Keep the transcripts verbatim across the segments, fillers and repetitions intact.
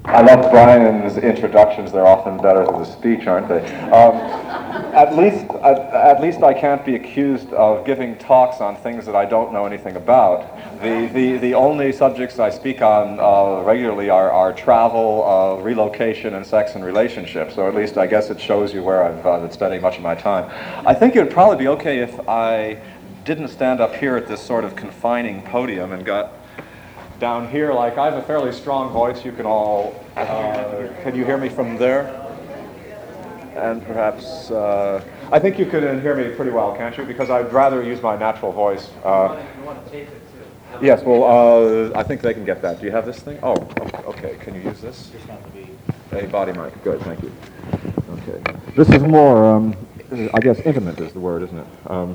I love Brian's introductions. They're often better than the speech, aren't they? Um, at least, at, at least I can't be accused of giving talks on things that I don't know anything about. The the, the only subjects I speak on uh, regularly are, are travel, uh, relocation, and sex and relationships. So at least I guess it shows you where I've uh, been spending much of my time. I think it would probably be okay if I didn't stand up here at this sort of confining podium and got down here. Like, I have a fairly strong voice. You can all, uh, can you hear me from there? And perhaps, uh, I think you can hear me pretty well, can't you? Because I'd rather use my natural voice. Uh, yes, well, uh, I think they can get that. Do you have this thing? Oh, okay. Can you use this? A body mic. Good, thank you. Okay. This is more, um, I guess, intimate is the word, isn't it? Um,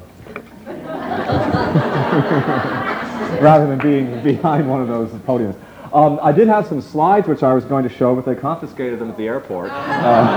rather than being behind one of those podiums. Um, I did have some slides which I was going to show, but they confiscated them at the airport. Uh,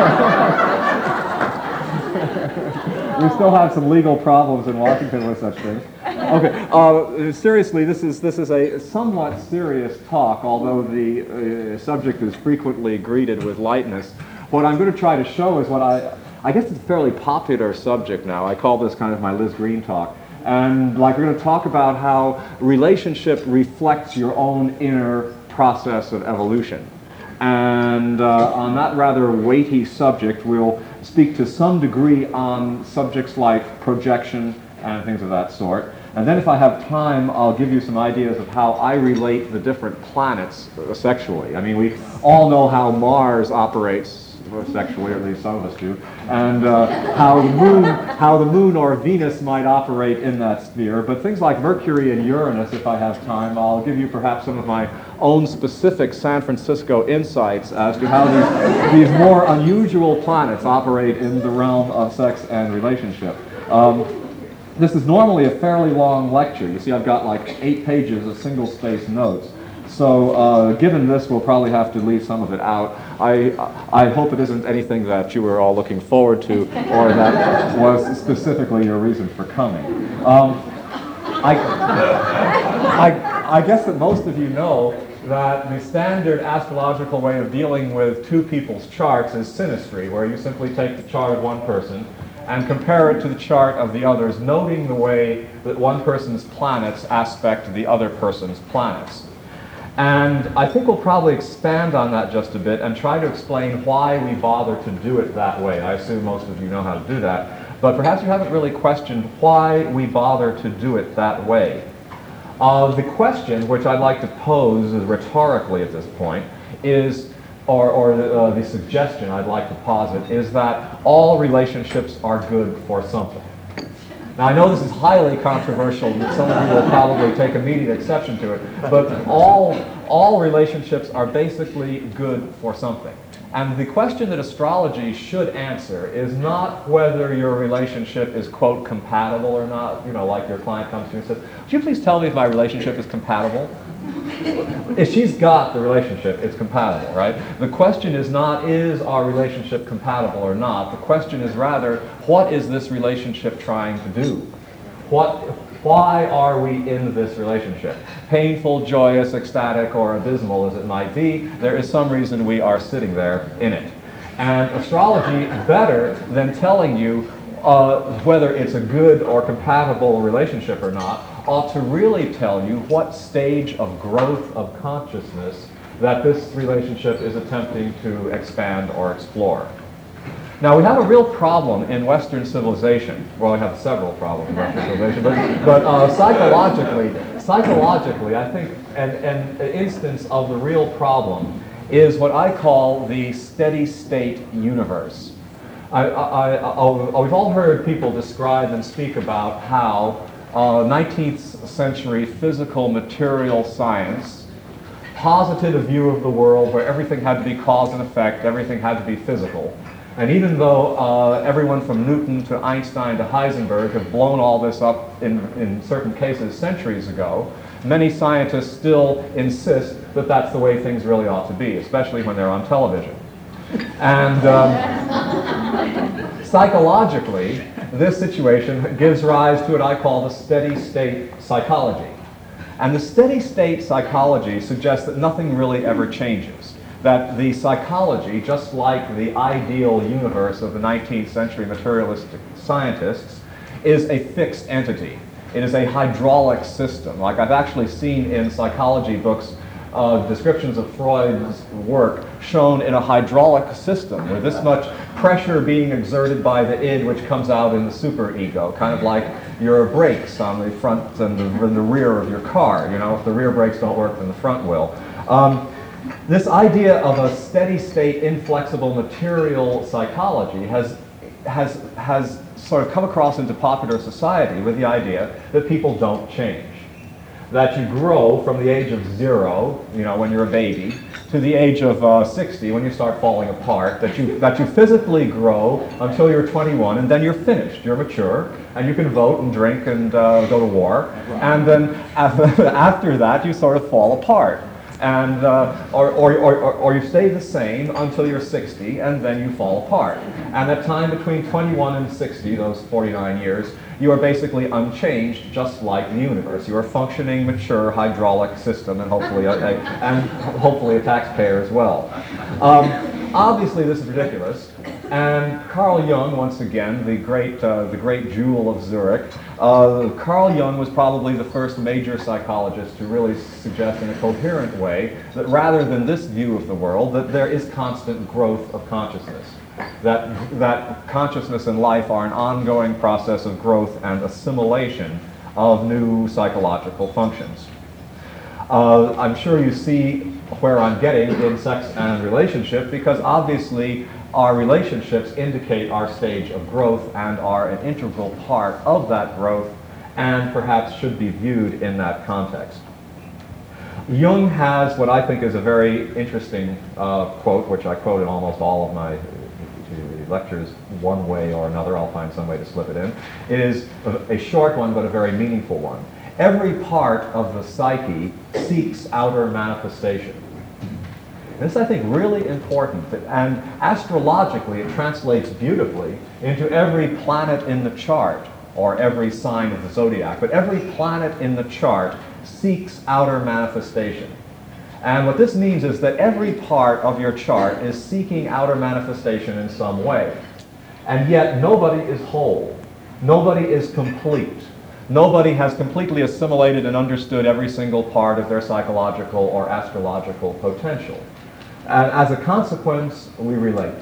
we still have some legal problems in Washington with such things. Okay, uh, seriously, this is this is a somewhat serious talk, although the uh, subject is frequently greeted with lightness. What I'm going to try to show is what I, I guess it's a fairly popular subject now. I call this kind of my Liz Green talk. And like we're going to talk about how relationship reflects your own inner process of evolution. And uh, on that rather weighty subject, we'll speak to some degree on subjects like projection and things of that sort. And then if I have time, I'll give you some ideas of how I relate the different planets sexually. I mean, we all know how Mars operates sexually, or at least some of us do, and uh, how the moon, how the moon or Venus might operate in that sphere. But things like Mercury and Uranus, if I have time, I'll give you perhaps some of my own specific San Francisco insights as to how these, these more unusual planets operate in the realm of sex and relationship. Um, this is normally a fairly long lecture. You see, I've got like eight pages of single-space notes. So uh, given this, we'll probably have to leave some of it out. I, I hope it isn't anything that you were all looking forward to or that was specifically your reason for coming. Um, I, I, I guess that most of you know that the standard astrological way of dealing with two people's charts is synastry, where you simply take the chart of one person and compare it to the chart of the others, noting the way that one person's planets aspect the other person's planets. And I think we'll probably expand on that just a bit and try to explain why we bother to do it that way. I assume most of you know how to do that, but perhaps you haven't really questioned why we bother to do it that way. Uh, the question, which I'd like to pose rhetorically at this point, is, or, or the, uh, the suggestion I'd like to posit, is that all relationships are good for something. Now, I know this is highly controversial, and some of you will probably take immediate exception to it, but all, all relationships are basically good for something. And the question that astrology should answer is not whether your relationship is, quote, compatible or not. You know, like your client comes to you and says, "Would you please tell me if my relationship is compatible?" If she's got the relationship, it's compatible, right? The question is not, is our relationship compatible or not? The question is rather, what is this relationship trying to do? What, why are we in this relationship? Painful, joyous, ecstatic, or abysmal as it might be, there is some reason we are sitting there in it. And astrology, better than telling you uh, whether it's a good or compatible relationship or not, ought to really tell you what stage of growth of consciousness that this relationship is attempting to expand or explore. Now, we have a real problem in Western civilization. Well, we have several problems in Western civilization, but, but uh, psychologically, psychologically, I think an, an instance of the real problem is what I call the steady state universe. I, I, I, we've all heard people describe and speak about how uh, nineteenth century physical material science posited a view of the world where everything had to be cause and effect, everything had to be physical. And even though uh, everyone from Newton to Einstein to Heisenberg have blown all this up in, in certain cases centuries ago, many scientists still insist that that's the way things really ought to be, especially when they're on television. And um, psychologically, this situation gives rise to what I call the steady state psychology. And the steady state psychology suggests that nothing really ever changes. that the psychology, just like the ideal universe of the nineteenth century materialistic scientists, is a fixed entity. It is a hydraulic system. Like I've actually seen in psychology books uh, descriptions of Freud's work shown in a hydraulic system with this much pressure being exerted by the id, which comes out in the superego, kind of like your brakes on the front and the, and the rear of your car. You know, if the rear brakes don't work, then the front will. Um, this idea of a steady state, inflexible material psychology has, has, has sort of come across into popular society with the idea that people don't change. That you grow from the age of zero, you know, when you're a baby, to the age of uh, sixty when you start falling apart, that you, that you physically grow until you're twenty-one, and then you're finished, you're mature, and you can vote and drink and uh, go to war, and then after, after that you sort of fall apart. And, uh, or, or, or, or you stay the same until you're sixty, and then you fall apart. And that time between twenty-one and sixty, those forty-nine years, you are basically unchanged, just like the universe. You are a functioning, mature, hydraulic system, and hopefully a, a, and hopefully a taxpayer as well. Um, obviously, this is ridiculous. And Carl Jung, once again, the great, uh, the great jewel of Zurich, uh, Carl Jung was probably the first major psychologist to really suggest in a coherent way that rather than this view of the world, that there is constant growth of consciousness. That, that consciousness and life are an ongoing process of growth and assimilation of new psychological functions. Uh, I'm sure you see where I'm getting in sex and relationship, because obviously our relationships indicate our stage of growth and are an integral part of that growth, and perhaps should be viewed in that context. Jung has what I think is a very interesting uh, quote, which I quote in almost all of my lectures one way or another. I'll find some way to slip it in. It is a, a short one, but a very meaningful one. Every part of the psyche seeks outer manifestation. This, I think, really important, and astrologically it translates beautifully into every planet in the chart, or every sign of the zodiac, but every planet in the chart seeks outer manifestation. And what this means is that every part of your chart is seeking outer manifestation in some way. And yet nobody is whole. Nobody is complete. Nobody has completely assimilated and understood every single part of their psychological or astrological potential. And as a consequence, we relate.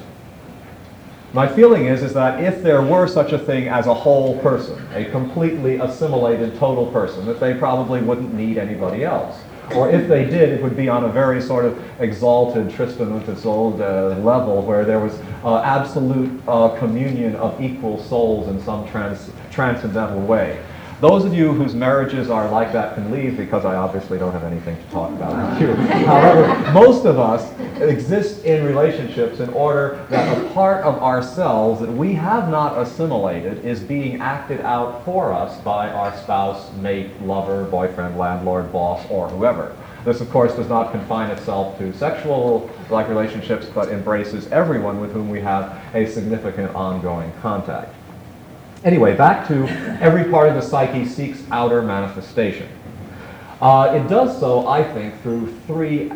My feeling is, is that if there were such a thing as a whole person, a completely assimilated total person, that they probably wouldn't need anybody else. Or if they did, it would be on a very sort of exalted Tristan und Isolde uh, level, where there was uh, absolute uh, communion of equal souls in some trans transcendental way. Those of you whose marriages are like that can leave, because I obviously don't have anything to talk about with you. However, most of us exist in relationships in order that a part of ourselves that we have not assimilated is being acted out for us by our spouse, mate, lover, boyfriend, landlord, boss, or whoever. This, of course, does not confine itself to sexual-like relationships, but embraces everyone with whom we have a significant ongoing contact. Anyway, back to every part of the psyche seeks outer manifestation. Uh, it does so, I think, through three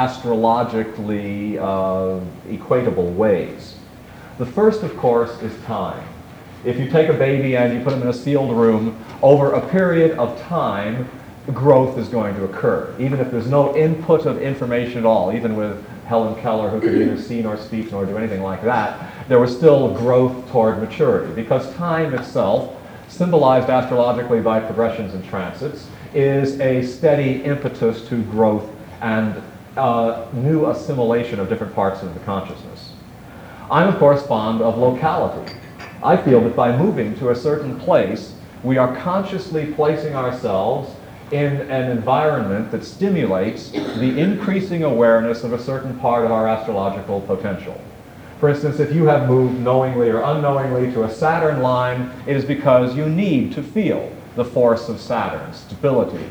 astrologically uh, equatable ways. The first, of course, is time. If you take a baby and you put him in a sealed room, over a period of time, growth is going to occur. Even if there's no input of information at all, even with Helen Keller, who could neither see nor speak nor do anything like that, there was still growth toward maturity, because time itself, symbolized astrologically by progressions and transits, is a steady impetus to growth and uh, new assimilation of different parts of the consciousness. I'm, of course, fond of locality. I feel that by moving to a certain place, we are consciously placing ourselves in an environment that stimulates the increasing awareness of a certain part of our astrological potential. For instance, if you have moved knowingly or unknowingly to a Saturn line, it is because you need to feel the force of Saturn, stability,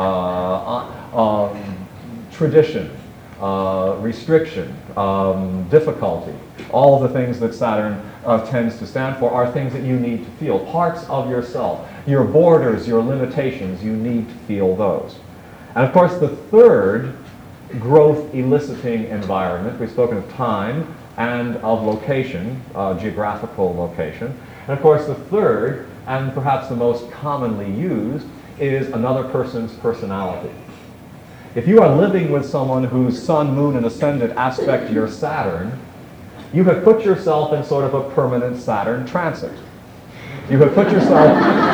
uh, um, tradition, uh, restriction, um, difficulty. All of the things that Saturn uh, tends to stand for are things that you need to feel, parts of yourself. Your borders, your limitations, you need to feel those. And of course, the third growth eliciting environment. We've spoken of time and of location, uh, geographical location. And of course the third, and perhaps the most commonly used, is another person's personality. If you are living with someone whose sun, moon, and ascendant aspect your Saturn, you have put yourself in sort of a permanent Saturn transit. You have put yourself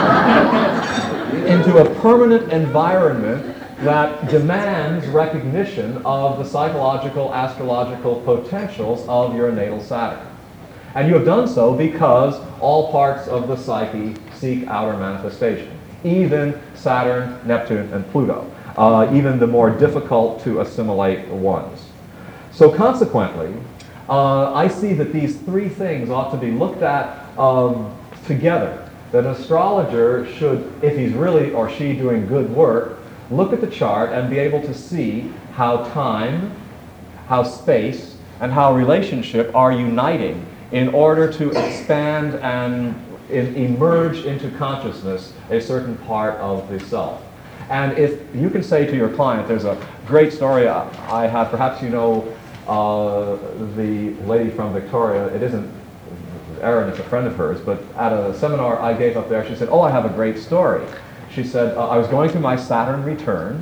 into a permanent environment that demands recognition of the psychological, astrological potentials of your natal Saturn. And you have done so because all parts of the psyche seek outer manifestation, even Saturn, Neptune, and Pluto, uh, even the more difficult to assimilate ones. So consequently, uh, I see that these three things ought to be looked at um, together. That an astrologer should, if he's really or she doing good work, look at the chart and be able to see how time, how space, and how relationship are uniting in order to expand and in, emerge into consciousness a certain part of the self. And if you can say to your client, there's a great story I have, perhaps you know uh, the lady from Victoria, it isn't Erin, it's a friend of hers, but at a seminar I gave up there, she said, oh, I have a great story. She said, uh, I was going through my Saturn return,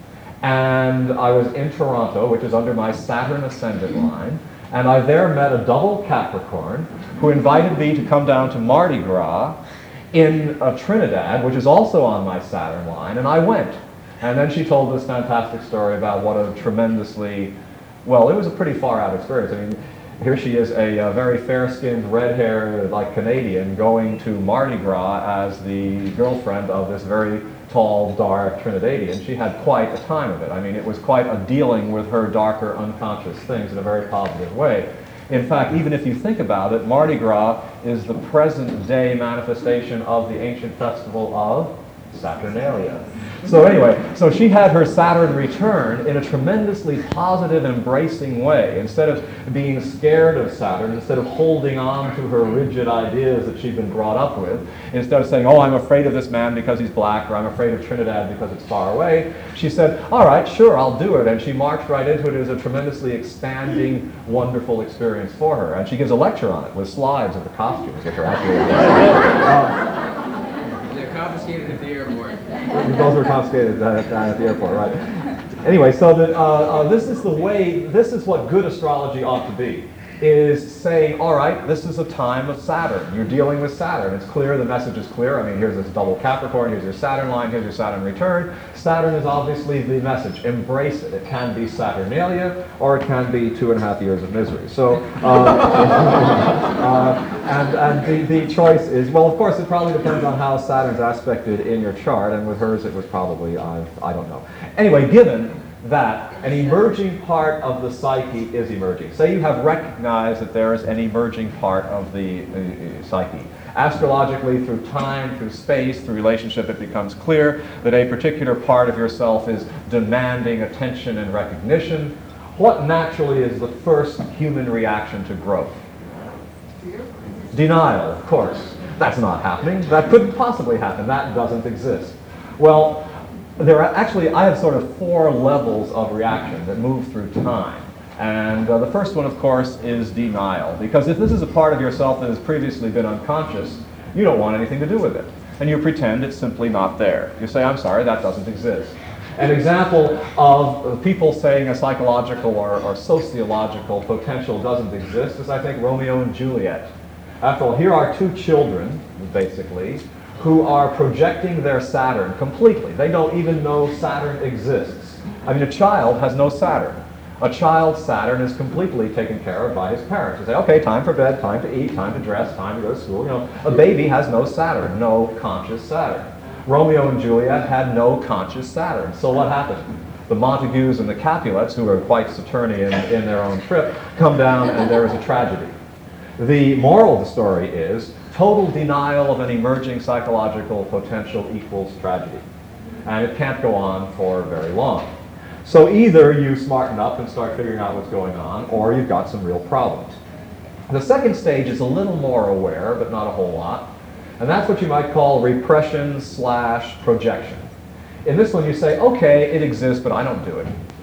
and I was in Toronto, which is under my Saturn ascendant line, and I there met a double Capricorn who invited me to come down to Mardi Gras in uh, Trinidad, which is also on my Saturn line, and I went. And then she told this fantastic story about what a tremendously, well, it was a pretty far out experience. I mean, here she is, a, a very fair-skinned, red-haired, like Canadian, going to Mardi Gras as the girlfriend of this very tall, dark Trinidadian. She had quite a time of it. I mean, it was quite a dealing with her darker, unconscious things in a very positive way. In fact, even if you think about it, Mardi Gras is the present-day manifestation of the ancient festival of Saturnalia. So anyway, so she had her Saturn return in a tremendously positive, embracing way. Instead of being scared of Saturn, instead of holding on to her rigid ideas that she'd been brought up with, instead of saying, oh, I'm afraid of this man because he's black, or I'm afraid of Trinidad because it's far away, she said, all right, sure, I'll do it. And she marched right into it. It was a tremendously expanding, wonderful experience for her. And she gives a lecture on it with slides of the costumes, which are actually... uh, confiscated at the airport. Those were confiscated at, at the airport, right? Anyway, so that, uh, uh, this is the way, this is what good astrology ought to be, is saying, all right, this is a time of Saturn. You're dealing with Saturn. It's clear, the message is clear. I mean, here's this double Capricorn, here's your Saturn line, here's your Saturn return. Saturn is obviously the message. Embrace it. It can be Saturnalia, or it can be two and a half years of misery. So, uh, uh, and, and the, the choice is, well, of course, it probably depends on how Saturn's aspected in your chart, and with hers it was probably, I, I don't know. Anyway, given that an emerging part of the psyche is emerging. Say you have recognized that there is an emerging part of the uh, psyche. Astrologically, through time, through space, through relationship, it becomes clear that a particular part of yourself is demanding attention and recognition. What naturally is the first human reaction to growth? Denial, of course. That's not happening. That couldn't possibly happen. That doesn't exist. Well, there are actually, I have sort of four levels of reaction that move through time. And uh, the first one, of course, is denial. Because if this is a part of yourself that has previously been unconscious, you don't want anything to do with it. And you pretend it's simply not there. You say, I'm sorry, that doesn't exist. An example of people saying a psychological or, or sociological potential doesn't exist is, I think, Romeo and Juliet. After all, here are two children, basically, who are projecting their Saturn completely. They don't even know Saturn exists. I mean, a child has no Saturn. A child's Saturn is completely taken care of by his parents. You say, okay, time for bed, time to eat, time to dress, time to go to school. You know, a baby has no Saturn, no conscious Saturn. Romeo and Juliet had no conscious Saturn. So what happened? The Montagues and the Capulets, who are quite Saturnian in their own trip, come down and there is a tragedy. The moral of the story is total denial of an emerging psychological potential equals tragedy. And it can't go on for very long. So either you smarten up and start figuring out what's going on, or you've got some real problems. The second stage is a little more aware, but not a whole lot. And that's what you might call repression slash projection. In this one you say, okay, it exists, but I don't do it.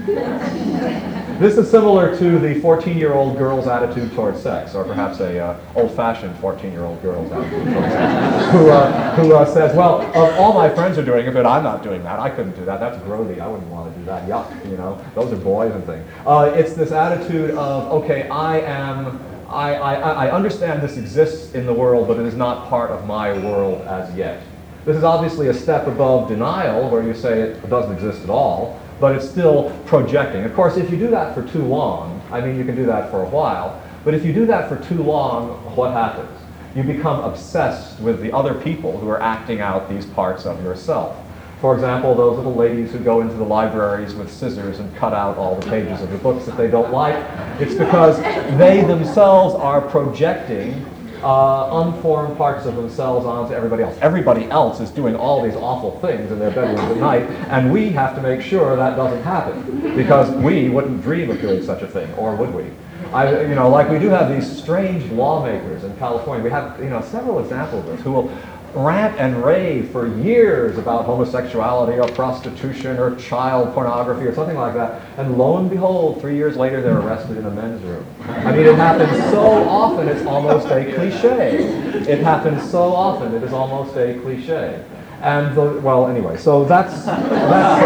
This is similar to the fourteen-year-old girl's attitude towards sex, or perhaps a uh, old-fashioned fourteen-year-old girl's attitude towards sex, who, uh, who uh, says, well, uh, all my friends are doing it, but I'm not doing that. I couldn't do that. That's grody. I wouldn't want to do that. Yuck, you know. Those are boys and things. Uh, it's this attitude of, okay, I am, I, I, I understand this exists in the world, but it is not part of my world as yet. This is obviously a step above denial, where you say it doesn't exist at all, but it's still projecting. Of course, if you do that for too long, I mean, you can do that for a while, but if you do that for too long, what happens? You become obsessed with the other people who are acting out these parts of yourself. For example, those little ladies who go into the libraries with scissors and cut out all the pages of the books that they don't like. It's because they themselves are projecting Uh, unformed parts of themselves onto everybody else. Everybody else is doing all these awful things in their bedrooms at night, and we have to make sure that doesn't happen, because we wouldn't dream of doing such a thing, or would we? I, you know, like we do have these strange lawmakers in California. We have, you know, several examples of this, who will rant and rave for years about homosexuality or prostitution or child pornography or something like that, and lo and behold, three years later they're arrested in a men's room. I mean, it happens so often it's almost a cliche. It happens so often it is almost a cliche. And, the, well, anyway, so that's, that's,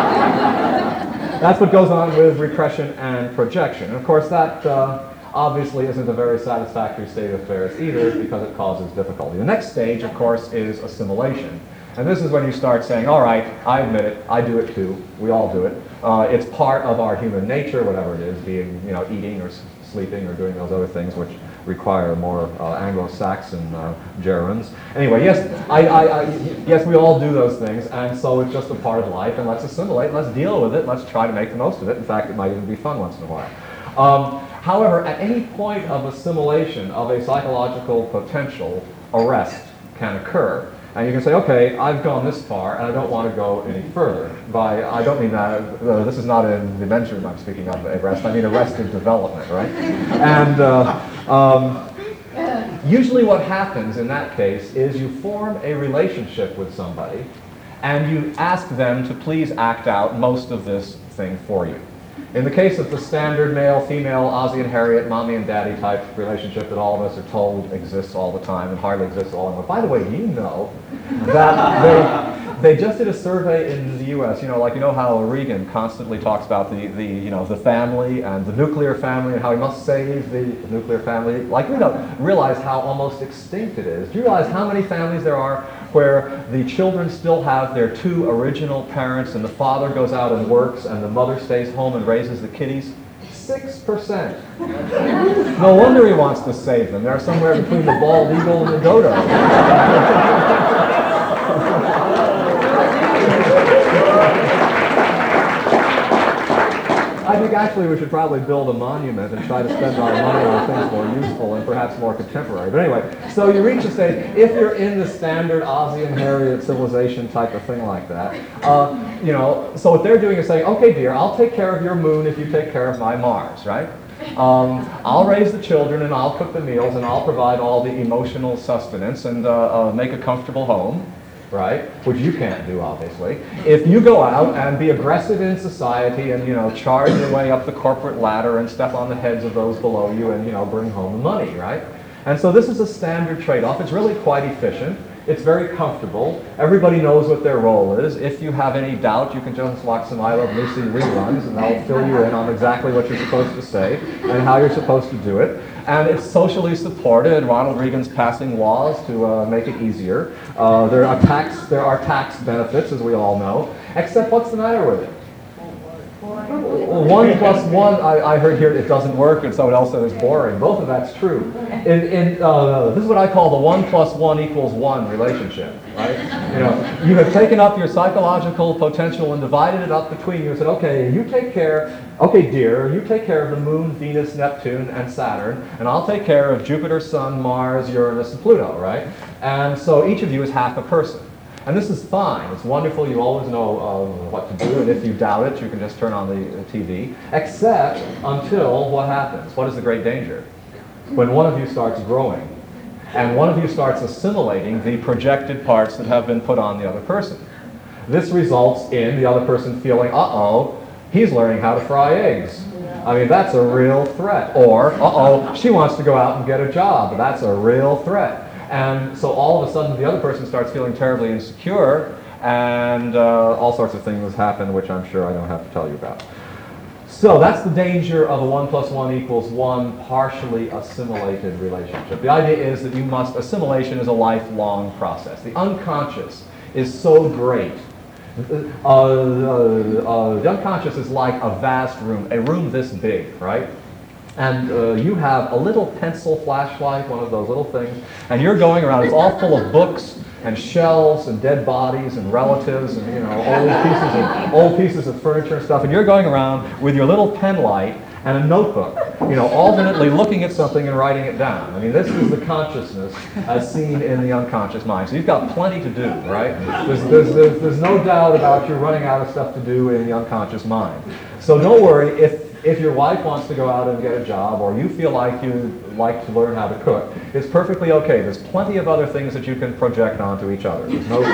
uh, that's what goes on with repression and projection. And of course that uh, obviously isn't a very satisfactory state of affairs either, because it causes difficulty. The next stage, of course, is assimilation. And this is when you start saying, all right, I admit it, I do it too, we all do it. Uh, it's part of our human nature, whatever it is, being, you know, eating or s sleeping or doing those other things which require more uh, Anglo-Saxon uh, gerunds. Anyway, yes, I, I, I, yes, we all do those things, and so it's just a part of life, and let's assimilate, let's deal with it, let's try to make the most of it. In fact, it might even be fun once in a while. Um, However, at any point of assimilation of a psychological potential, arrest can occur. And you can say, okay, I've gone this far, and I don't want to go any further. By, I don't mean that, uh, this is not in the men's room I'm speaking of arrest, I mean arrested development, right? And uh, um, usually what happens in that case is you form a relationship with somebody, and you ask them to please act out most of this thing for you. In the case of the standard male-female, Ozzie and Harriet, mommy and daddy type relationship that all of us are told exists all the time and hardly exists all in one. By the way, you know that they, they just did a survey in the U S, you know, like you know how Reagan constantly talks about the, the, you know, the family and the nuclear family and how he must save the nuclear family. Like we don't realize how almost extinct it is. Do you realize how many families there are where the children still have their two original parents and the father goes out and works and the mother stays home and raises the kiddies? six percent. No wonder he wants to save them. They're somewhere between the bald eagle and the dodo. I think actually we should probably build a monument and try to spend our money on things more useful and perhaps more contemporary. But anyway, so you reach a stage, if you're in the standard Ozzie and Harriet civilization type of thing like that, uh, you know, so what they're doing is saying, okay dear, I'll take care of your moon if you take care of my Mars, right? Um, I'll raise the children and I'll cook the meals and I'll provide all the emotional sustenance and uh, uh, make a comfortable home. Right? Which you can't do, obviously. If you go out and be aggressive in society and, you know, charge your way up the corporate ladder and step on the heads of those below you and, you know, bring home the money, right? And so this is a standard trade-off. It's really quite efficient. It's very comfortable. Everybody knows what their role is. If you have any doubt, you can just watch some I Love Lucy reruns and they'll fill you in on exactly what you're supposed to say and how you're supposed to do it. And it's socially supported. Ronald Reagan's passing laws to uh, make it easier. Uh, there are tax, there are tax benefits, as we all know. Except, what's the matter with it? Well, one plus one, I, I heard here it doesn't work, and someone else said it's boring. Both of that's true. In, in, uh, this is what I call the one plus one equals one relationship, right? You know, you have taken up your psychological potential and divided it up between you and said, okay, you take care, okay dear, you take care of the moon, Venus, Neptune, and Saturn, and I'll take care of Jupiter, Sun, Mars, Uranus, and Pluto, right? And so each of you is half a person. And this is fine. It's wonderful. You always know uh, what to do. And if you doubt it, you can just turn on the, the T V. Except until what happens? What is the great danger? When one of you starts growing and one of you starts assimilating the projected parts that have been put on the other person. This results in the other person feeling, uh-oh, He's learning how to fry eggs. I mean, that's a real threat. Or, uh-oh, she wants to go out and get a job. That's a real threat. And so all of a sudden, the other person starts feeling terribly insecure, and uh, all sorts of things happen, which I'm sure I don't have to tell you about. So that's the danger of a one plus one equals one partially assimilated relationship. The idea is that you must, assimilation is a lifelong process. The unconscious is so great. Uh, uh, uh, the unconscious is like a vast room, a room this big, right? And uh, you have a little pencil flashlight, one of those little things, and you're going around, it's all full of books and shelves and dead bodies and relatives and, you know, old pieces of, old pieces of furniture and stuff, and you're going around with your little pen light and a notebook, you know, alternately looking at something and writing it down. I mean, this is the consciousness as seen in the unconscious mind. So you've got plenty to do, right? There's, there's, there's, there's no doubt about you running out of stuff to do in the unconscious mind. So don't worry, if If your wife wants to go out and get a job, or you feel like you like to learn how to cook, it's perfectly okay. There's plenty of other things that you can project onto each other. There's no,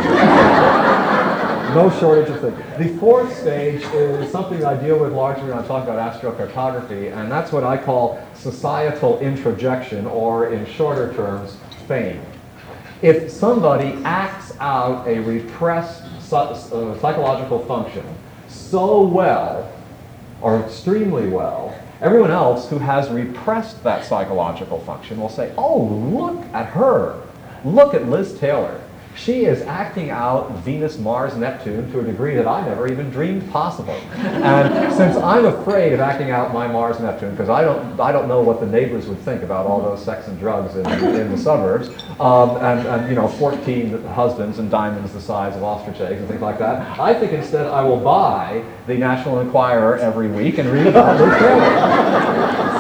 no shortage of things. The fourth stage is something that I deal with largely when I talk about astrocartography, and that's what I call societal introjection, or in shorter terms, fame. If somebody acts out a repressed uh, psychological function so well, or extremely well, everyone else who has repressed that psychological function will say, oh, look at her. Look at Liz Taylor. She is acting out Venus, Mars, Neptune to a degree that I never even dreamed possible. And since I'm afraid of acting out my Mars, Neptune, because I don't, I don't know what the neighbors would think about all those sex and drugs in, in the suburbs, um, and, and you know, fourteen husbands and diamonds the size of ostrich eggs and things like that, I think instead I will buy the National Enquirer every week and read about Liz Taylor.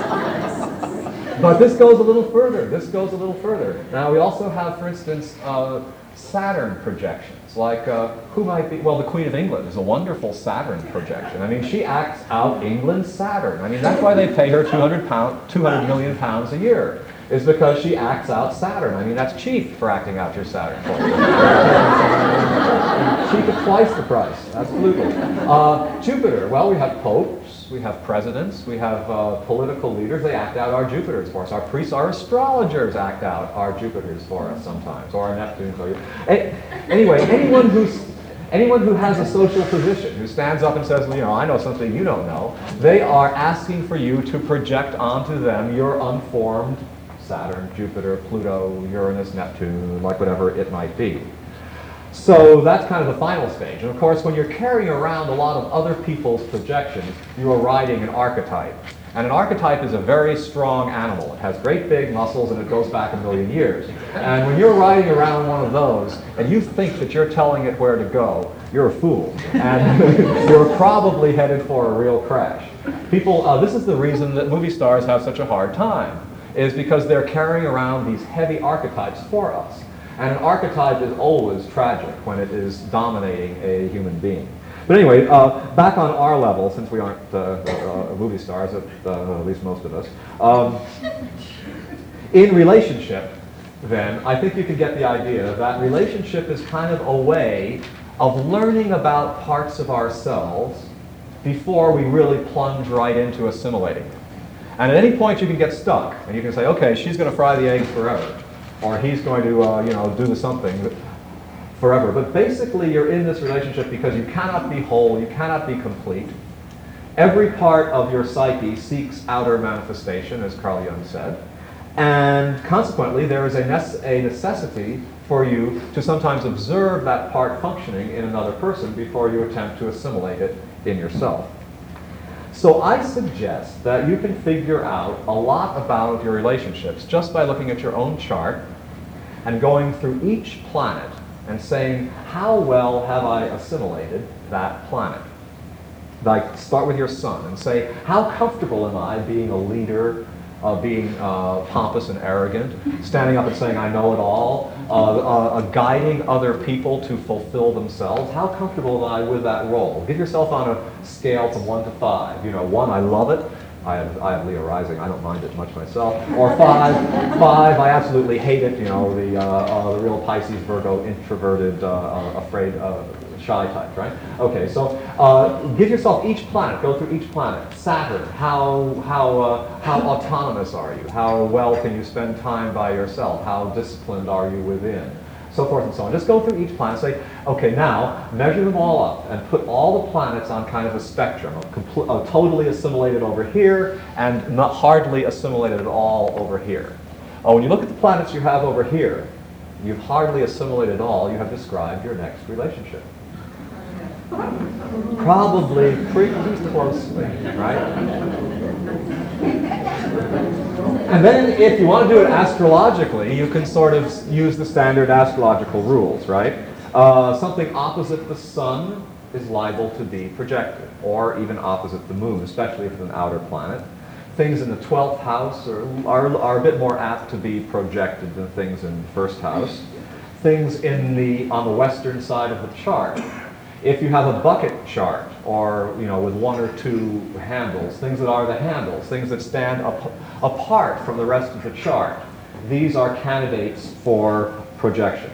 But this goes a little further. This goes a little further. Now, we also have, for instance, uh, Saturn projections, like uh, who might be, well, the Queen of England is a wonderful Saturn projection. I mean, she acts out England's Saturn. I mean, that's why they pay her two hundred pound, two hundred million pounds a year, is because she acts out Saturn. I mean, that's cheap for acting out your Saturn for you. Cheap at twice the price, absolutely. Uh, Jupiter, well, we have popes, we have presidents, we have uh, political leaders. They act out our Jupiters for us. Our priests, our astrologers act out our Jupiters for us sometimes, or our Neptunes. Or, anyway, anyone who's Anyone who has a social position, who stands up and says, well, you know, I know something you don't know, they are asking for you to project onto them your unformed Saturn, Jupiter, Pluto, Uranus, Neptune, like whatever it might be. So that's kind of the final stage. And of course, when you're carrying around a lot of other people's projections, you are riding an archetype. And an archetype is a very strong animal. It has great big muscles and it goes back a million years. And when you're riding around one of those and you think that you're telling it where to go, you're a fool. And you're probably headed for a real crash. People, uh, this is the reason that movie stars have such a hard time, is because they're carrying around these heavy archetypes for us. And an archetype is always tragic when it is dominating a human being. But anyway, uh, back on our level, since we aren't uh, uh, movie stars, at, uh, at least most of us, um, in relationship, then, I think you can get the idea that relationship is kind of a way of learning about parts of ourselves before we really plunge right into assimilating them. And at any point you can get stuck, and you can say, okay, she's going to fry the eggs forever, or he's going to, uh, you know, do the something forever. But basically, you're in this relationship because you cannot be whole, you cannot be complete. Every part of your psyche seeks outer manifestation, as Carl Jung said, and consequently, there is a, nece a necessity for you to sometimes observe that part functioning in another person before you attempt to assimilate it in yourself. So I suggest that you can figure out a lot about your relationships just by looking at your own chart and going through each planet and saying, how well have I assimilated that planet? Like, start with your sun and say, how comfortable am I being a leader, uh, being uh, pompous and arrogant, standing up and saying, I know it all, uh, uh, uh, guiding other people to fulfill themselves? How comfortable am I with that role? Give yourself on a scale from one to five. You know, one, I love it. I have, I have Leo rising. I don't mind it much myself. Or five, five, I absolutely hate it. You know, the, uh, uh, the real Pisces, Virgo, introverted, uh, uh, afraid, uh, shy types, right? Okay, so uh, give yourself each planet, go through each planet. Saturn, how, how, uh, how autonomous are you? How well can you spend time by yourself? How disciplined are you within? So forth and so on. Just go through each planet, say, okay, now measure them all up and put all the planets on kind of a spectrum of compl- uh, totally assimilated over here and not hardly assimilated at all over here. Oh, when you look at the planets you have over here, you've hardly assimilated all, you have described your next relationship. Probably pretty closely, right? And then if you want to do it astrologically, you can sort of use the standard astrological rules, right? Uh, something opposite the sun is liable to be projected, or even opposite the moon, especially if it's an outer planet. Things in the twelfth house are, are, are a bit more apt to be projected than things in the first house. Things in the, on the western side of the chart. If you have a bucket chart, or you know, with one or two handles, things that are the handles, things that stand up, apart from the rest of the chart, these are candidates for projection.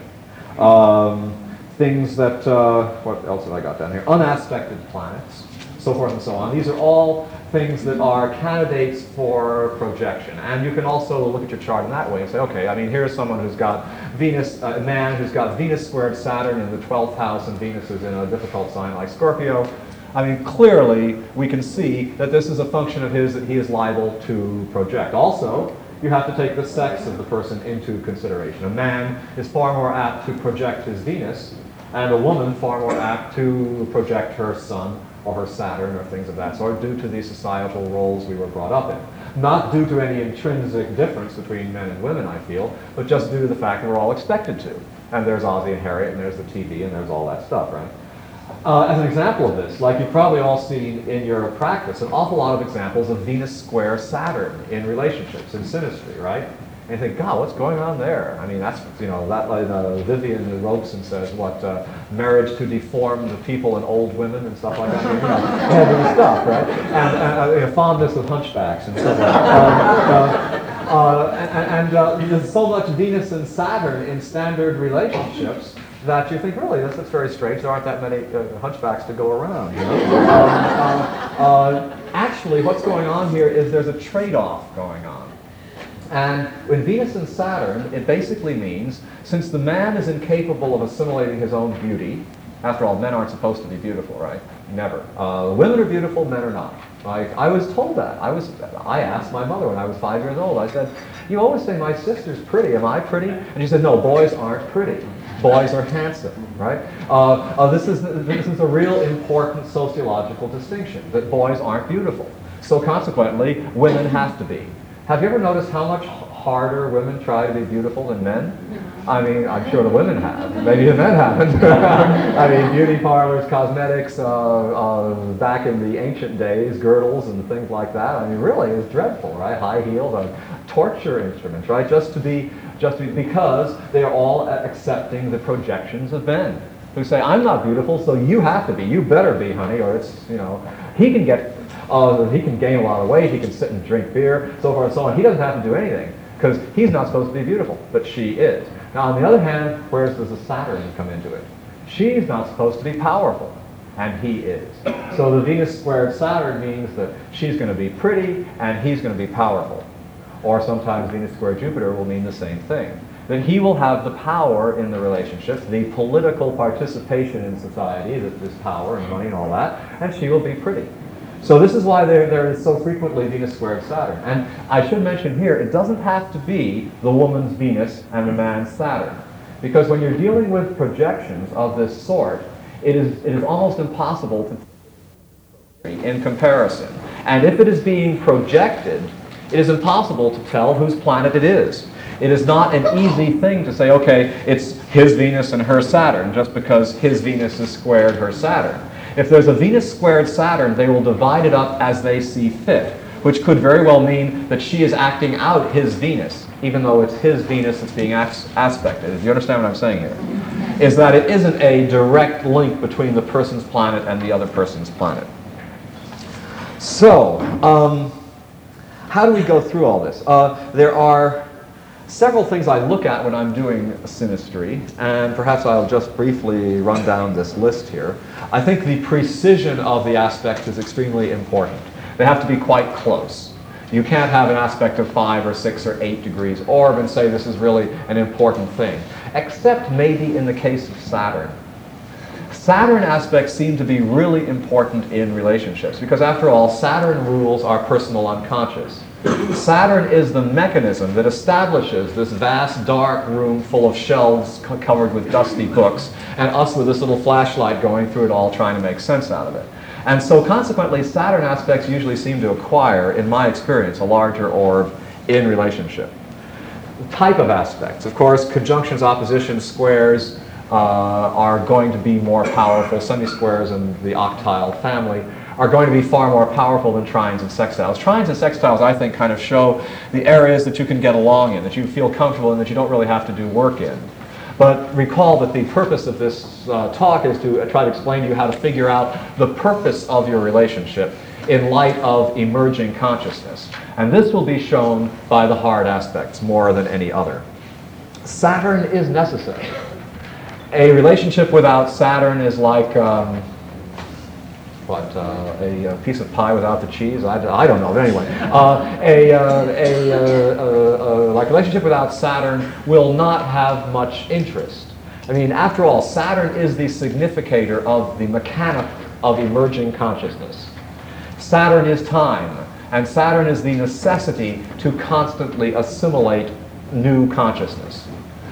Um, things that, uh, what else have I got down here? Unaspected planets, so forth and so on. These are all things that are candidates for projection. And you can also look at your chart in that way and say, okay, I mean, here's someone who's got Venus, a man who's got Venus squared Saturn in the twelfth house, and Venus is in a difficult sign like Scorpio. I mean, clearly, we can see that this is a function of his that he is liable to project. Also, you have to take the sex of the person into consideration. A man is far more apt to project his Venus, and a woman far more apt to project her Sun or her Saturn or things of that sort due to the societal roles we were brought up in. Not due to any intrinsic difference between men and women, I feel, but just due to the fact that we're all expected to. And there's Ozzie and Harriet, and there's the T V, and there's all that stuff, right? Uh, as an example of this, like you've probably all seen in your practice, an awful lot of examples of Venus square Saturn in relationships, in synastry, right? And you think, God, what's going on there? I mean, that's, you know, that like uh, Vivian Robeson says, what, uh, marriage to deform the people and old women and stuff like that. You know, heavy stuff, right? And, and uh, you know, fondness of hunchbacks and stuff like that. Um, uh, uh, and and uh, there's so much Venus and Saturn in standard relationships that you think, really, that's, that's very strange. There aren't that many uh, hunchbacks to go around. You know? um, uh, uh, actually, what's going on here is there's a trade-off going on. And with Venus and Saturn, it basically means, since the man is incapable of assimilating his own beauty, after all, men aren't supposed to be beautiful, right? Never. Uh, women are beautiful, men are not. Like, I was told that. I was. I asked my mother when I was five years old, I said, you always say my sister's pretty. Am I pretty? And she said, no, boys aren't pretty. Boys are handsome, right? Uh, uh, this is, this is a real important sociological distinction, that boys aren't beautiful. So consequently, women have to be. Have you ever noticed how much harder women try to be beautiful than men? I mean, I'm sure the women have. Maybe the men haven't. I mean, beauty parlors, cosmetics, uh, uh, back in the ancient days, girdles and things like that. I mean, really, it's dreadful, right? High heels, uh, torture instruments, right? Just to be, just to be, because they are all accepting the projections of men who say, I'm not beautiful, so you have to be. You better be, honey, or it's, you know, he can get. Uh, he can gain a lot of weight, he can sit and drink beer, so forth and so on. He doesn't have to do anything, because he's not supposed to be beautiful, but she is. Now, on the other hand, where does the Saturn come into it? She's not supposed to be powerful, and he is. So the Venus squared Saturn means that she's going to be pretty, and he's going to be powerful. Or sometimes Venus squared Jupiter will mean the same thing. That he will have the power in the relationship, the political participation in society, that there's power and money and all that, and she will be pretty. So this is why there, there is so frequently Venus squared Saturn. And I should mention here, it doesn't have to be the woman's Venus and the man's Saturn. Because when you're dealing with projections of this sort, it is, it is almost impossible to in comparison. And if it is being projected, it is impossible to tell whose planet it is. It is not an easy thing to say, okay, it's his Venus and her Saturn, just because his Venus is squared her Saturn. If there's a Venus squared Saturn, they will divide it up as they see fit, which could very well mean that she is acting out his Venus, even though it's his Venus that's being as aspected. Do you understand what I'm saying here? Is that it isn't a direct link between the person's planet and the other person's planet. So, um, how do we go through all this? Uh, there are Several things I look at when I'm doing synastry, and perhaps I'll just briefly run down this list here. I think the precision of the aspects is extremely important. They have to be quite close. You can't have an aspect of five or six or eight degrees orb and say this is really an important thing, except maybe in the case of Saturn. Saturn aspects seem to be really important in relationships because, after all, Saturn rules our personal unconscious. Saturn is the mechanism that establishes this vast dark room full of shelves co covered with dusty books, and us with this little flashlight going through it all trying to make sense out of it. And so consequently, Saturn aspects usually seem to acquire, in my experience, a larger orb in relationship. The type of aspects, of course, conjunctions, oppositions, squares uh, are going to be more powerful. Semi-squares in the octile family are going to be far more powerful than trines and sextiles. Trines and sextiles, I think, kind of show the areas that you can get along in, that you feel comfortable in, that you don't really have to do work in. But recall that the purpose of this uh, talk is to uh, try to explain to you how to figure out the purpose of your relationship in light of emerging consciousness. And this will be shown by the hard aspects more than any other. Saturn is necessary. A relationship without Saturn is like um, What, uh, a, a piece of pie without the cheese? I, I don't know, but anyway. Uh, a, uh, a, uh, uh, uh, like relationship without Saturn will not have much interest. I mean, after all, Saturn is the significator of the mechanic of emerging consciousness. Saturn is time, and Saturn is the necessity to constantly assimilate new consciousness.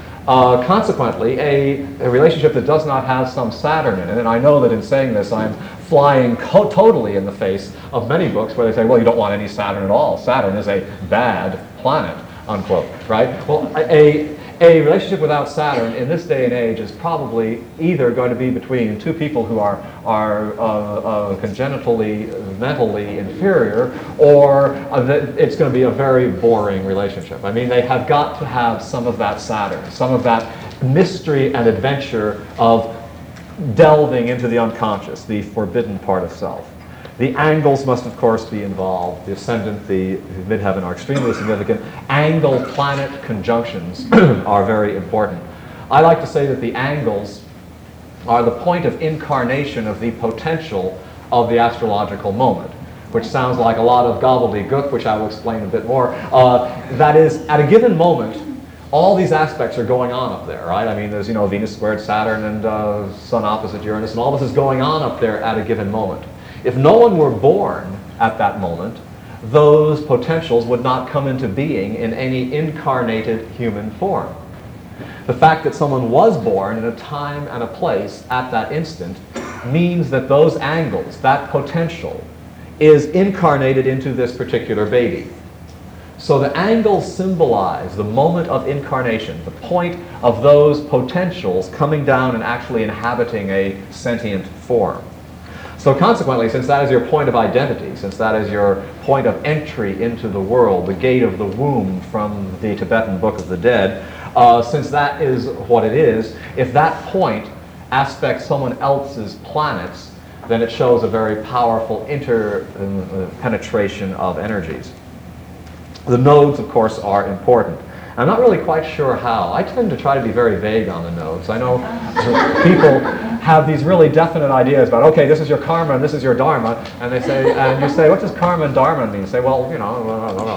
Uh, consequently, a, a relationship that does not have some Saturn in it, and I know that in saying this I'm flying co totally in the face of many books where they say, well, you don't want any Saturn at all. Saturn is a bad planet, unquote, right? Well, a, a relationship without Saturn in this day and age is probably either going to be between two people who are, are uh, uh, congenitally, mentally inferior, or uh, it's going to be a very boring relationship. I mean, they have got to have some of that Saturn, some of that mystery and adventure of delving into the unconscious, the forbidden part of self. The angles must, of course, be involved. The ascendant, the midheaven are extremely significant. Angle-planet conjunctions are very important. I like to say that the angles are the point of incarnation of the potential of the astrological moment, which sounds like a lot of gobbledygook, which I will explain a bit more. Uh, that is, at a given moment, all these aspects are going on up there, right? I mean, there's, you know, Venus squared Saturn and uh, Sun opposite Uranus, and all this is going on up there at a given moment. If no one were born at that moment, those potentials would not come into being in any incarnated human form. The fact that someone was born in a time and a place at that instant means that those angles, that potential, is incarnated into this particular baby. So the angles symbolize the moment of incarnation, the point of those potentials coming down and actually inhabiting a sentient form. So consequently, since that is your point of identity, since that is your point of entry into the world, the gate of the womb from the Tibetan Book of the Dead, uh, since that is what it is, if that point aspects someone else's planets, then it shows a very powerful interpenetration of energies. The nodes, of course, are important. I'm not really quite sure how. I tend to try to be very vague on the nodes. I know people have these really definite ideas about, okay, this is your karma and this is your dharma, and they say, and you say, what does karma and dharma mean? You say, well, you know,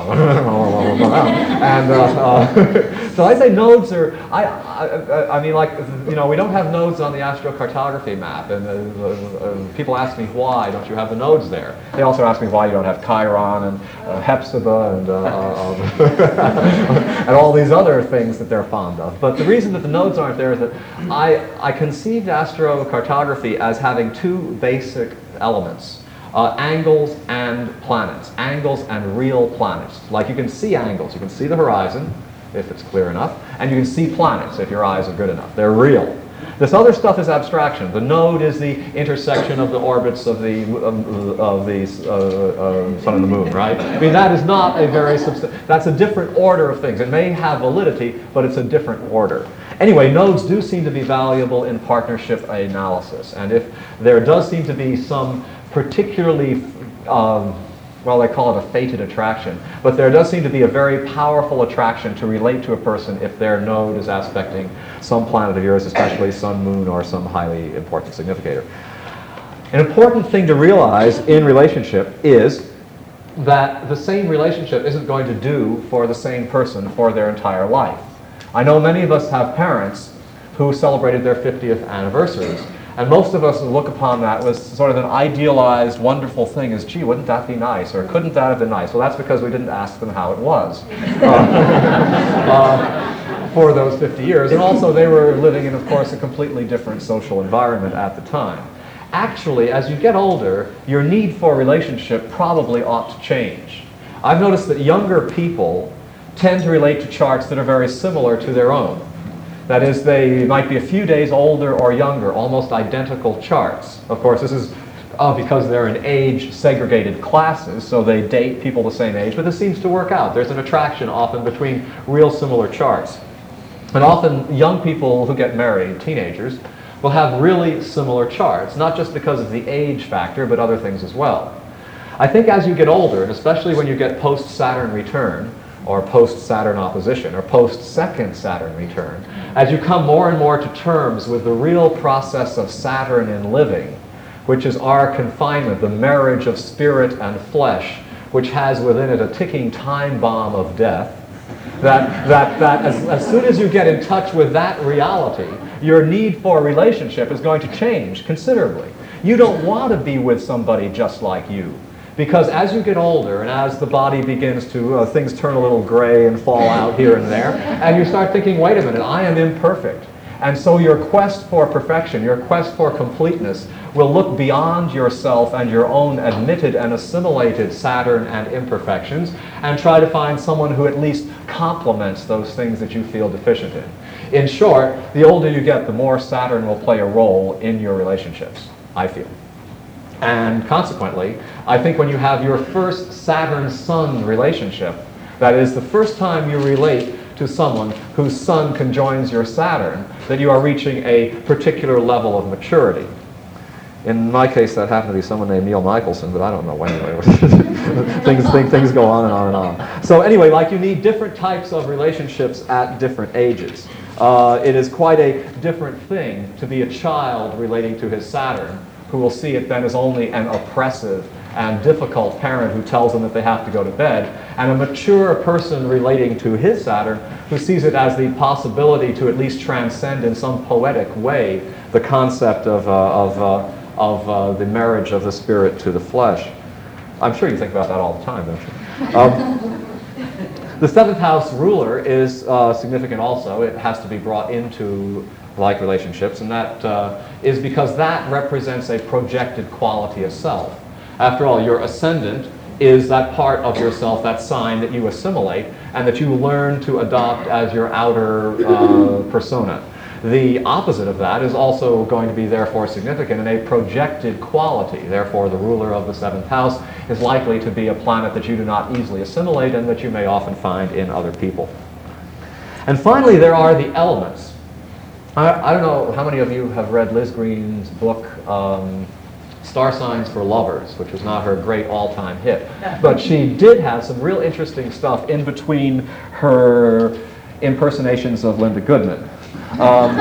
and uh, uh, so I say nodes are, I, I, I mean, like, you know, we don't have nodes on the astrocartography map, and uh, uh, people ask me, why don't you have the nodes there? They also ask me why you don't have Chiron and uh, Hepzibah and, uh, uh, and all these other things that they're fond of. But the reason that the nodes aren't there is that I, I conceived astrocartography as having two basic elements. Uh, angles and planets. Angles and real planets. Like, you can see angles. You can see the horizon, if it's clear enough, and you can see planets if your eyes are good enough. They're real. This other stuff is abstraction. The node is the intersection of the orbits of the um, of the uh, uh, sun and the moon, right? I mean, that is not a very substantial. That's a different order of things. It may have validity, but it's a different order. Anyway, nodes do seem to be valuable in partnership analysis, and if there does seem to be some particularly um, well, they call it a fated attraction, but there does seem to be a very powerful attraction to relate to a person if their node is aspecting some planet of yours, especially sun, moon, or some highly important significator. An important thing to realize in relationship is that the same relationship isn't going to do for the same person for their entire life. I know many of us have parents who celebrated their fiftieth anniversaries, and most of us look upon that as sort of an idealized, wonderful thing as, gee, wouldn't that be nice, or couldn't that have been nice? Well, that's because we didn't ask them how it was uh, uh, for those fifty years, and also they were living in, of course, a completely different social environment at the time. Actually, as you get older, your need for a relationship probably ought to change. I've noticed that younger people tend to relate to charts that are very similar to their own. That is, they might be a few days older or younger, almost identical charts. Of course, this is uh, because they're in age-segregated classes, so they date people the same age, but this seems to work out. There's an attraction often between real similar charts. And often, young people who get married, teenagers, will have really similar charts, not just because of the age factor, but other things as well. I think as you get older, and especially when you get post-Saturn return, or post-Saturn opposition, or post-second Saturn return, as you come more and more to terms with the real process of Saturn in living, which is our confinement, the marriage of spirit and flesh, which has within it a ticking time bomb of death, that, that, that as, as soon as you get in touch with that reality, your need for a relationship is going to change considerably. You don't want to be with somebody just like you. Because as you get older and as the body begins to, uh, things turn a little gray and fall out here and there, and you start thinking, wait a minute, I am imperfect. And so your quest for perfection, your quest for completeness, will look beyond yourself and your own admitted and assimilated Saturn and imperfections, and try to find someone who at least complements those things that you feel deficient in. In short, the older you get, the more Saturn will play a role in your relationships, I feel. And consequently, I think when you have your first Saturn-Sun relationship, that is the first time you relate to someone whose Sun conjoins your Saturn, that you are reaching a particular level of maturity. In my case, that happened to be someone named Neil Michelson, but I don't know anyway. things, things, things go on and on and on. So anyway, like you need different types of relationships at different ages. Uh, it is quite a different thing to be a child relating to his Saturn, who will see it then as only an oppressive and difficult parent who tells them that they have to go to bed, and a mature person relating to his Saturn who sees it as the possibility to at least transcend in some poetic way the concept of, uh, of, uh, of uh, the marriage of the spirit to the flesh. I'm sure you think about that all the time, don't you? Um, the seventh house ruler is uh, significant also. It has to be brought into like relationships, and that uh, is because that represents a projected quality of self. After all, your ascendant is that part of yourself, that sign that you assimilate and that you learn to adopt as your outer uh, persona. The opposite of that is also going to be therefore significant in a projected quality. Therefore, the ruler of the seventh house is likely to be a planet that you do not easily assimilate and that you may often find in other people. And finally, there are the elements. I, I don't know how many of you have read Liz Green's book, um, Star Signs for Lovers, which was not her great all-time hit. But she did have some real interesting stuff in between her impersonations of Linda Goodman. Um,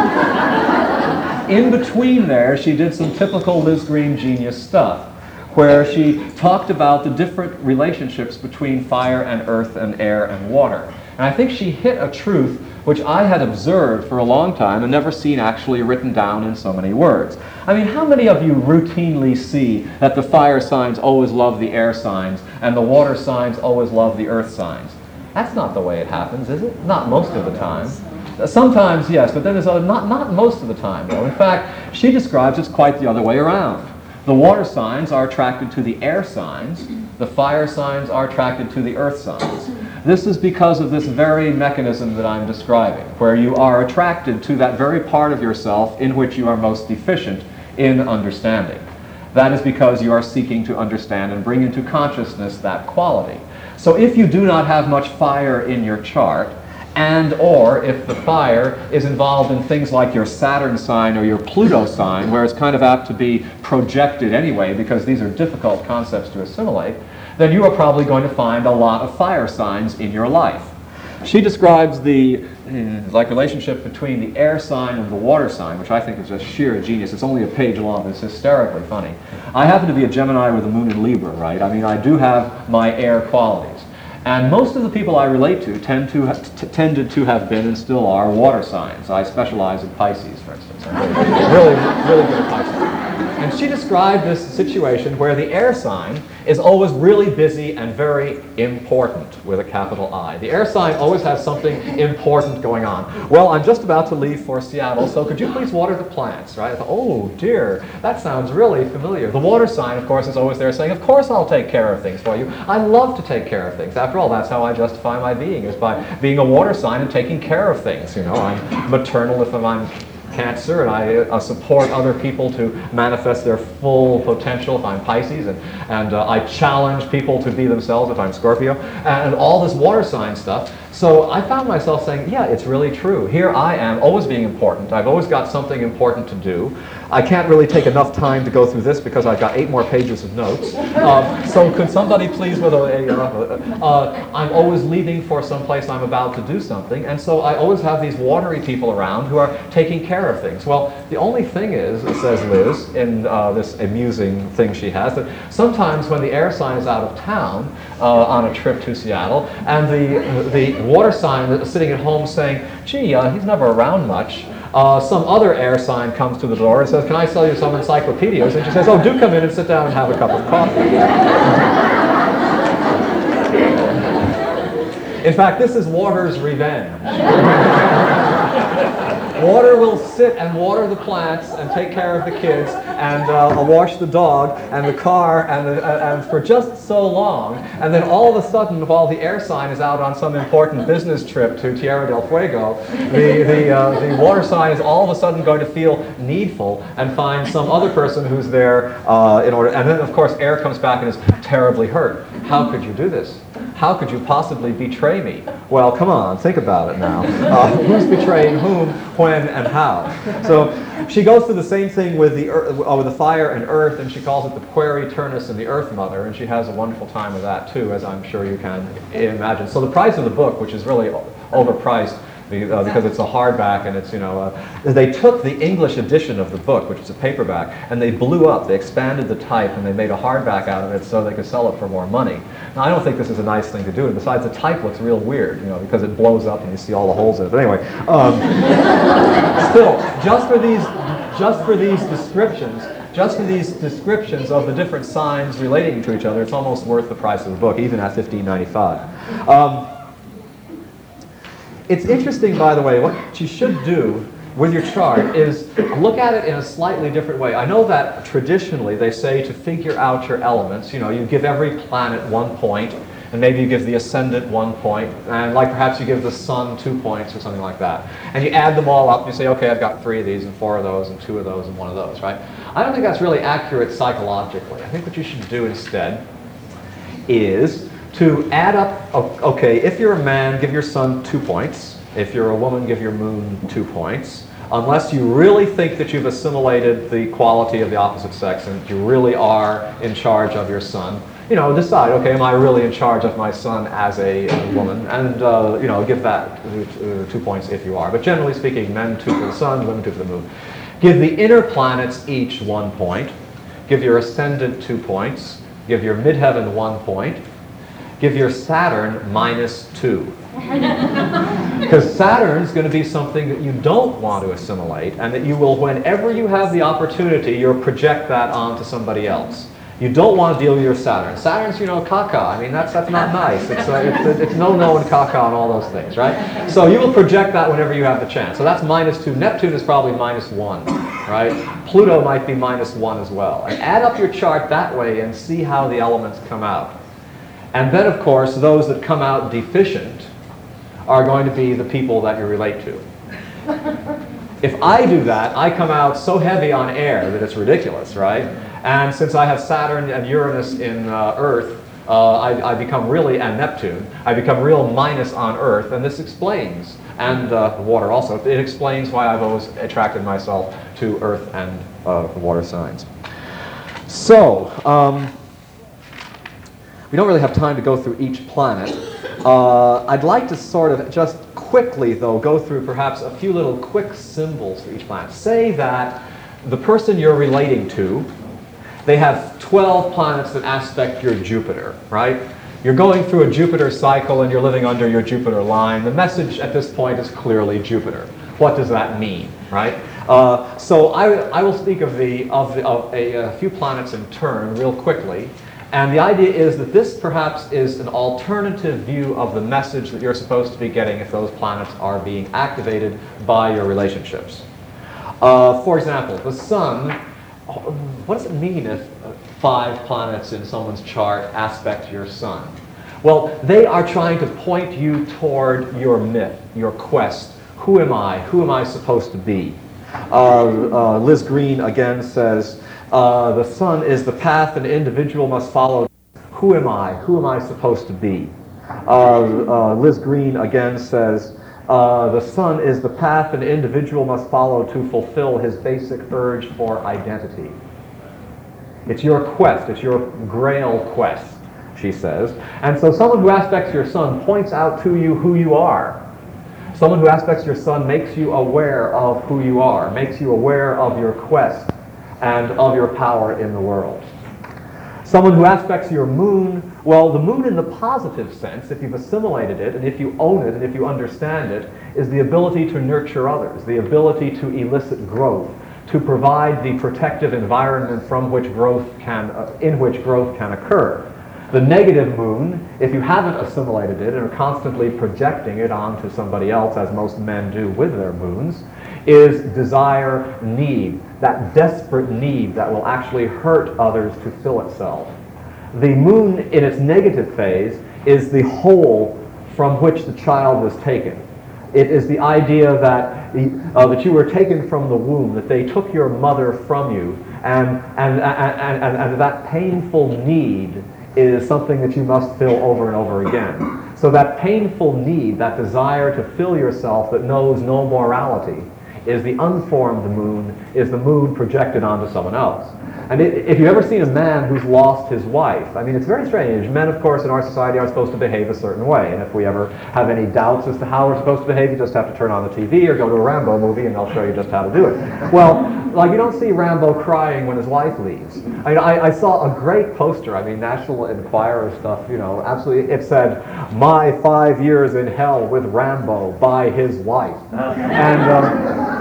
in between there, she did some typical Liz Green genius stuff, where she talked about the different relationships between fire and earth and air and water. And I think she hit a truth which I had observed for a long time and never seen actually written down in so many words. I mean, how many of you routinely see that the fire signs always love the air signs and the water signs always love the earth signs? That's not the way it happens, is it? Not most of the time. Sometimes, yes, but then there's a, not, not most of the time, though. In fact, she describes it quite the other way around. The water signs are attracted to the air signs. The fire signs are attracted to the earth signs. This is because of this very mechanism that I'm describing, where you are attracted to that very part of yourself in which you are most deficient in understanding. That is because you are seeking to understand and bring into consciousness that quality. So if you do not have much fire in your chart, and or if the fire is involved in things like your Saturn sign or your Pluto sign, where it's kind of apt to be projected anyway because these are difficult concepts to assimilate, then you are probably going to find a lot of fire signs in your life. She describes the mm, like relationship between the air sign and the water sign, which I think is just sheer genius. It's only a page long. It's hysterically funny. I happen to be a Gemini with a moon in Libra, right? I mean, I do have my air qualities. And most of the people I relate to tend to ha t tended to have been and still are water signs. I specialize in Pisces, for instance. I'm really, really, really good at Pisces. And she described this situation where the air sign is always really busy and very important with a capital I. The air sign always has something important going on. Well, I'm just about to leave for Seattle, so could you please water the plants, right? I thought, oh dear, that sounds really familiar. The water sign, of course, is always there saying, of course I'll take care of things for you. I love to take care of things. After all, that's how I justify my being, is by being a water sign and taking care of things. You know, I'm maternal if I'm Cancer, and I uh, support other people to manifest their full potential if I'm Pisces, and, and uh, I challenge people to be themselves if I'm Scorpio, and all this water sign stuff. So I found myself saying, yeah, it's really true. Here I am, always being important. I've always got something important to do. I can't really take enough time to go through this because I've got eight more pages of notes. Um, so could somebody please with a, a uh, uh, I'm always leaving for some place I'm about to do something, and so I always have these watery people around who are taking care of things. Well, the only thing is, says Liz, in uh, this amusing thing she has, that sometimes when the air sign is out of town uh, on a trip to Seattle, and the, the water sign is sitting at home saying, gee, uh, he's never around much, Uh, some other air sign comes to the door and says, can I sell you some encyclopedias? And she says, oh, do come in and sit down and have a cup of coffee. In fact, this is water's revenge. Water will sit and water the plants and take care of the kids and uh, wash the dog and the car and, the, uh, and for just so long, and then all of a sudden, while the air sign is out on some important business trip to Tierra del Fuego, the, the, uh, the water sign is all of a sudden going to feel needful and find some other person who's there uh, in order, and then of course air comes back and is terribly hurt. How could you do this? How could you possibly betray me? Well, come on, think about it now. Uh, who's betraying whom, when, and how? So she goes through the same thing with the, earth, uh, with the fire and earth, and she calls it the Pueri Turnus and the Earth Mother, and she has a wonderful time with that too, as I'm sure you can imagine. So the price of the book, which is really overpriced, Uh, because it's a hardback, and it's, you know, uh, they took the English edition of the book, which is a paperback, and they blew up, they expanded the type, and they made a hardback out of it so they could sell it for more money. Now, I don't think this is a nice thing to do, and besides, the type looks real weird, you know, because it blows up and you see all the holes in it. But anyway, um, still, just for these, just for these descriptions, just for these descriptions of the different signs relating to each other, it's almost worth the price of the book, even at fifteen ninety-five. Um, It's interesting, by the way, what you should do with your chart is look at it in a slightly different way. I know that traditionally they say to figure out your elements, you know, you give every planet one point, and maybe you give the ascendant one point, and like perhaps you give the sun two points or something like that. And you add them all up, and you say, okay, I've got three of these, and four of those, and two of those, and one of those, right? I don't think that's really accurate psychologically. I think what you should do instead is to add up, okay, if you're a man, give your sun two points. If you're a woman, give your moon two points. Unless you really think that you've assimilated the quality of the opposite sex and you really are in charge of your sun, you know, decide, okay, am I really in charge of my sun as a, a woman? And, uh, you know, give that uh, two points if you are. But generally speaking, men two for the sun, women two for the moon. Give the inner planets each one point. Give your ascendant two points. Give your midheaven one point. Give your Saturn minus two. Because Saturn is going to be something that you don't want to assimilate, and that you will, whenever you have the opportunity, you'll project that onto somebody else. You don't want to deal with your Saturn. Saturn's, you know, caca. I mean, that's, that's not nice. It's, uh, it's, it's no-no and caca and all those things, right? So you will project that whenever you have the chance. So that's minus two. Neptune is probably minus one, right? Pluto might be minus one as well. And add up your chart that way and see how the elements come out. And then, of course, those that come out deficient are going to be the people that you relate to. If I do that, I come out so heavy on air that it's ridiculous, right? And since I have Saturn and Uranus in uh, Earth, uh, I, I become really, and Neptune, I become real minus on Earth, and this explains, and uh, water also, it explains why I've always attracted myself to Earth and uh, water signs. So, um, We don't really have time to go through each planet. Uh, I'd like to sort of just quickly, though, go through perhaps a few little quick symbols for each planet. Say that the person you're relating to, they have twelve planets that aspect your Jupiter, right? You're going through a Jupiter cycle and you're living under your Jupiter line. The message at this point is clearly Jupiter. What does that mean, right? Uh, so I, I will speak of, the, of, the, of a, a few planets in turn real quickly. And the idea is that this perhaps is an alternative view of the message that you're supposed to be getting if those planets are being activated by your relationships. Uh, for example, the Sun, what does it mean if five planets in someone's chart aspect your Sun? Well, they are trying to point you toward your myth, your quest. Who am I? Who am I supposed to be? Uh, uh, Liz Green again says, uh, the Sun is the path an individual must follow. Who am I? Who am I supposed to be? Uh, uh, Liz Green again says, uh, the Sun is the path an individual must follow to fulfill his basic urge for identity. It's your quest, it's your grail quest, she says. And so someone who aspects your Sun points out to you who you are. Someone who aspects your Sun makes you aware of who you are, makes you aware of your quest and of your power in the world. Someone who aspects your Moon, well, the Moon in the positive sense, if you've assimilated it, and if you own it, and if you understand it, is the ability to nurture others, the ability to elicit growth, to provide the protective environment from which growth can, uh, in which growth can occur. The negative Moon, if you haven't assimilated it and are constantly projecting it onto somebody else, as most men do with their moons, is desire, need, that desperate need that will actually hurt others to fill itself. The Moon in its negative phase is the hole from which the child was taken. It is the idea that, uh, that you were taken from the womb, that they took your mother from you, and, and, and, and, and that painful need is something that you must fill over and over again. So that painful need, that desire to fill yourself that knows no morality, is the unformed Moon, is the Moon projected onto someone else. And it, if you've ever seen a man who's lost his wife, I mean, it's very strange. Men, of course, in our society are supposed to behave a certain way. And if we ever have any doubts as to how we're supposed to behave, you just have to turn on the T V or go to a Rambo movie and they'll show you just how to do it. Well, like, you don't see Rambo crying when his wife leaves. I, mean, I, I saw a great poster, I mean, National Enquirer stuff, you know, absolutely. It said, "My five years in hell with Rambo by his wife." And, um,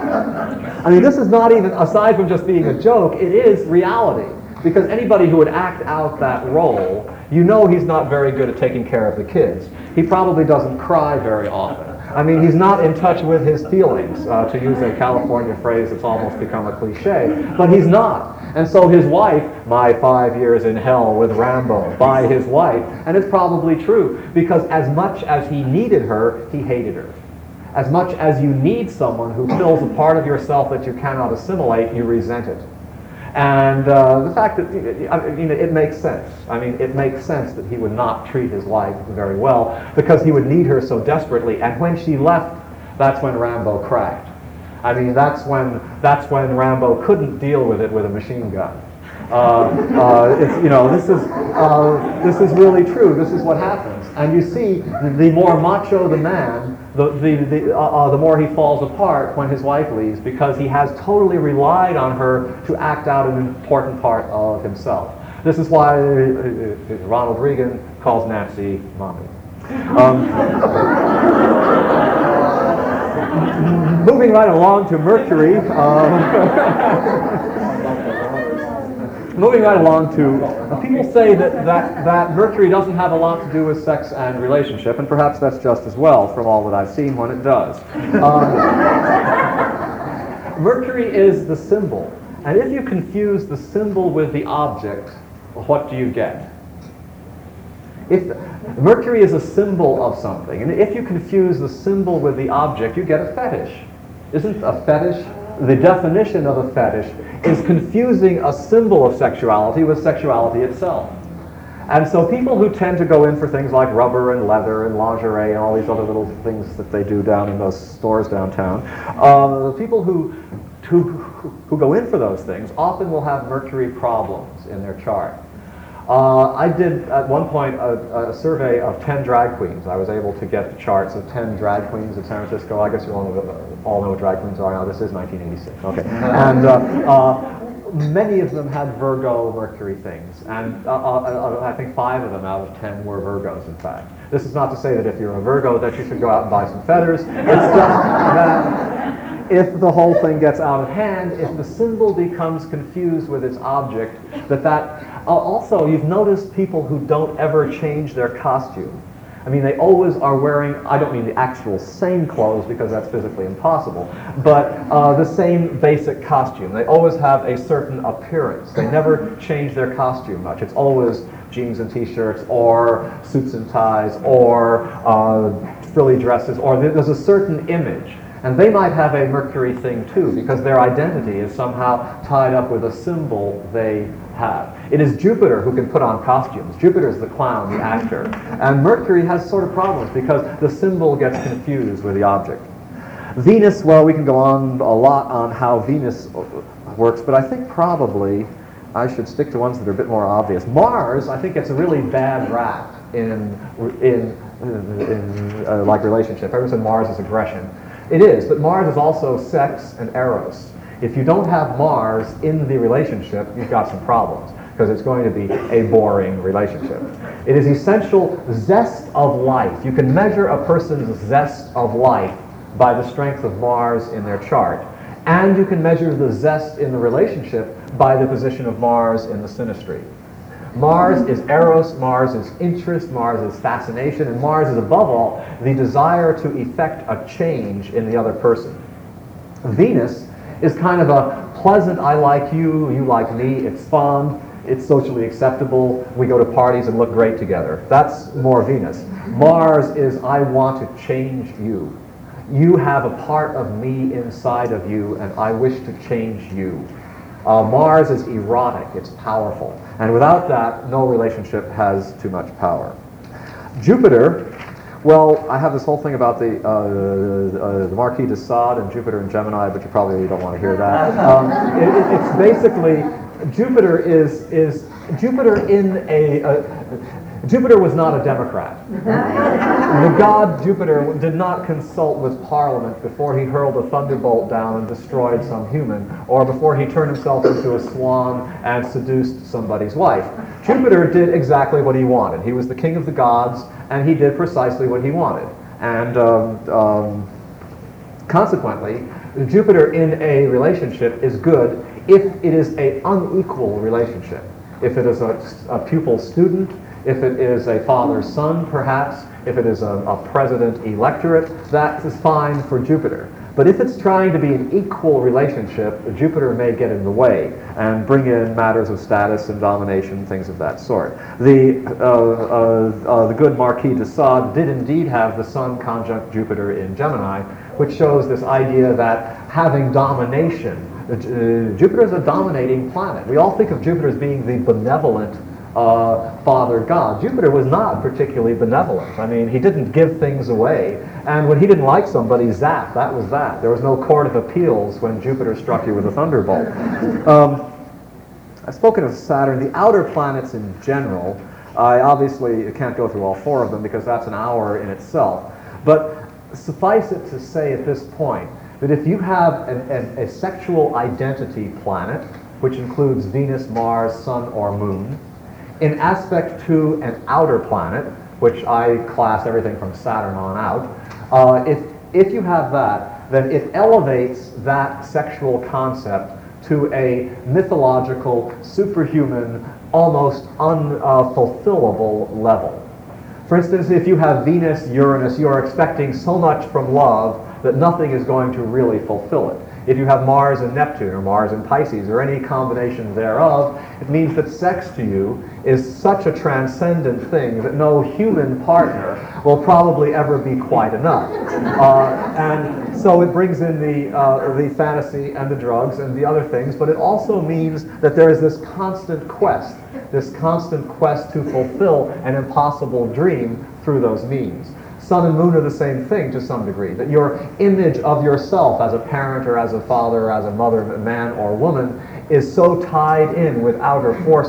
I mean, this is not even, aside from just being a joke, it is reality. Because anybody who would act out that role, you know he's not very good at taking care of the kids. He probably doesn't cry very often. I mean, he's not in touch with his feelings, uh, to use a California phrase that's almost become a cliche, but he's not. And so his wife, my five years in hell with Rambo, by his wife, and it's probably true, because as much as he needed her, he hated her. As much as you need someone who fills a part of yourself that you cannot assimilate, you resent it. And uh, the fact that, I mean, it makes sense. I mean, it makes sense that he would not treat his wife very well because he would need her so desperately. And when she left, that's when Rambo cracked. I mean, that's when, that's when Rambo couldn't deal with it with a machine gun. Uh, uh, it's, you know, this is, uh, this is really true. This is what happens. And you see, the more macho the man, the, the, the, uh, uh, the more he falls apart when his wife leaves, because he has totally relied on her to act out an important part of himself. This is why uh, Ronald Reagan calls Nancy mommy. Um, moving right along to Mercury. Um, Moving right along to, uh, people say that, that, that Mercury doesn't have a lot to do with sex and relationship, and perhaps that's just as well from all that I've seen when it does. Um, Mercury is the symbol, and if you confuse the symbol with the object, what do you get? If Mercury is a symbol of something, and if you confuse the symbol with the object, you get a fetish. Isn't a fetish? The definition of a fetish is confusing a symbol of sexuality with sexuality itself. And so people who tend to go in for things like rubber and leather and lingerie and all these other little things that they do down in those stores downtown, uh, the people who, who, who go in for those things often will have Mercury problems in their chart. Uh, I did at one point a, a survey of ten drag queens. I was able to get charts of ten drag queens in San Francisco. I guess you all know, all know what drag queens are now. This is nineteen eighty-six. Okay. And uh, uh, many of them had Virgo Mercury things. And uh, uh, uh, I think five of them out of ten were Virgos, in fact. This is not to say that if you're a Virgo that you should go out and buy some feathers. It's just that if the whole thing gets out of hand, if the symbol becomes confused with its object, that that... Uh, also, you've noticed people who don't ever change their costume. I mean, they always are wearing, I don't mean the actual same clothes because that's physically impossible, but uh, the same basic costume. They always have a certain appearance. They never change their costume much. It's always jeans and t-shirts or suits and ties or uh, frilly dresses, or there's a certain image. And they might have a Mercury thing too, because their identity is somehow tied up with a symbol they have. It is Jupiter who can put on costumes. Jupiter is the clown, the actor. And Mercury has sort of problems because the symbol gets confused with the object. Venus, well, we can go on a lot on how Venus works, but I think probably I should stick to ones that are a bit more obvious. Mars, I think, gets a really bad rap in, in, in, in uh, like relationship. Everyone said Mars is aggression. It is, but Mars is also sex and eros. If you don't have Mars in the relationship, you've got some problems, because it's going to be a boring relationship. It is essential zest of life. You can measure a person's zest of life by the strength of Mars in their chart. And you can measure the zest in the relationship by the position of Mars in the synastry. Mars is eros, Mars is interest, Mars is fascination, and Mars is, above all, the desire to effect a change in the other person. Venus is kind of a pleasant, I like you, you like me, it's fun, it's socially acceptable, we go to parties and look great together. That's more Venus. Mars is, I want to change you. You have a part of me inside of you, and I wish to change you. Uh, Mars is erotic, it's powerful. And without that, no relationship has too much power. Jupiter, well, I have this whole thing about the, uh, uh, the Marquis de Sade and Jupiter and Gemini, but you probably don't want to hear that. Um, it, it, it's basically, Jupiter is, is Jupiter in a, a Jupiter was not a Democrat. The god Jupiter did not consult with Parliament before he hurled a thunderbolt down and destroyed some human, or before he turned himself into a swan and seduced somebody's wife. Jupiter did exactly what he wanted. He was the king of the gods, and he did precisely what he wanted. And um, um, consequently, Jupiter in a relationship is good if it is an unequal relationship. If it is a, a pupil-student, if it is a father-son, perhaps, if it is a, a president-electorate, that is fine for Jupiter. But if it's trying to be an equal relationship, Jupiter may get in the way and bring in matters of status and domination, things of that sort. The, uh, uh, uh, the good Marquis de Sade did indeed have the Sun conjunct Jupiter in Gemini, which shows this idea that having domination, uh, Jupiter is a dominating planet. We all think of Jupiter as being the benevolent Uh, father god. Jupiter was not particularly benevolent. I mean, he didn't give things away. And when he didn't like somebody, zap, that was that. There was no court of appeals when Jupiter struck you with a thunderbolt. Um, I've spoken of Saturn. The outer planets in general, I obviously can't go through all four of them because that's an hour in itself. But suffice it to say at this point that if you have an, an, a sexual identity planet, which includes Venus, Mars, Sun, or Moon, in aspect to an outer planet, which I class everything from Saturn on out, uh, if, if you have that, then it elevates that sexual concept to a mythological, superhuman, almost unfulfillable uh, level. For instance, if you have Venus, Uranus, you are expecting so much from love that nothing is going to really fulfill it. If you have Mars and Neptune, or Mars and Pisces, or any combination thereof, it means that sex to you is such a transcendent thing that no human partner will probably ever be quite enough. Uh, and so it brings in the, uh, the fantasy and the drugs and the other things, but it also means that there is this constant quest, this constant quest to fulfill an impossible dream through those means. Sun and Moon are the same thing to some degree, that your image of yourself as a parent or as a father or as a mother, man or woman, is so tied in with outer forces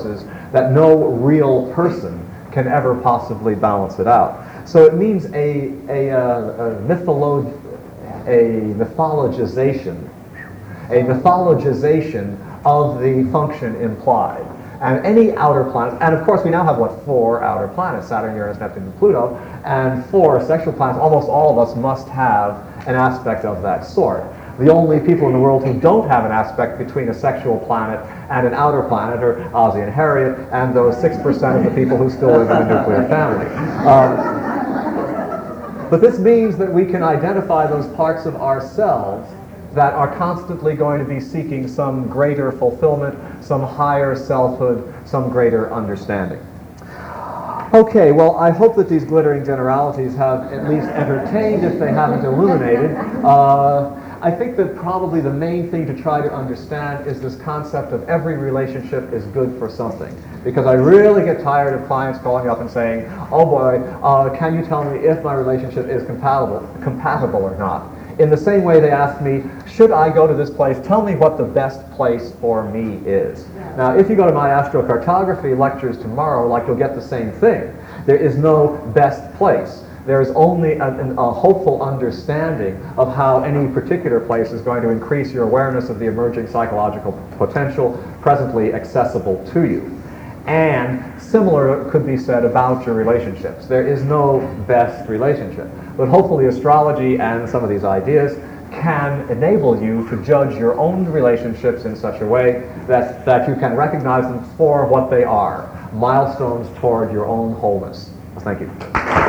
that no real person can ever possibly balance it out. So it means a, a, uh, a, mytholo- a mythologization, a mythologization of the function implied. And any outer planet, and of course we now have, what, four outer planets, Saturn, Uranus, Neptune, and Pluto, and four sexual planets. Almost all of us must have an aspect of that sort. The only people in the world who don't have an aspect between a sexual planet and an outer planet are Ozzy and Harriet, and those six percent of the people who still live in a nuclear family. Um, but this means that we can identify those parts of ourselves that are constantly going to be seeking some greater fulfillment, some higher selfhood, some greater understanding. Okay, well, I hope that these glittering generalities have at least entertained, if they haven't illuminated. Uh, I think that probably the main thing to try to understand is this concept of every relationship is good for something. Because I really get tired of clients calling up and saying, oh boy, uh, can you tell me if my relationship is compatible, compatible or not? In the same way they ask me, should I go to this place? Tell me what the best place for me is. Now, if you go to my astrocartography lectures tomorrow, like you'll get the same thing. There is no best place. There is only a, a hopeful understanding of how any particular place is going to increase your awareness of the emerging psychological potential presently accessible to you. And similar could be said about your relationships. There is no best relationship. But hopefully astrology and some of these ideas can enable you to judge your own relationships in such a way that, that you can recognize them for what they are, milestones toward your own wholeness. Thank you.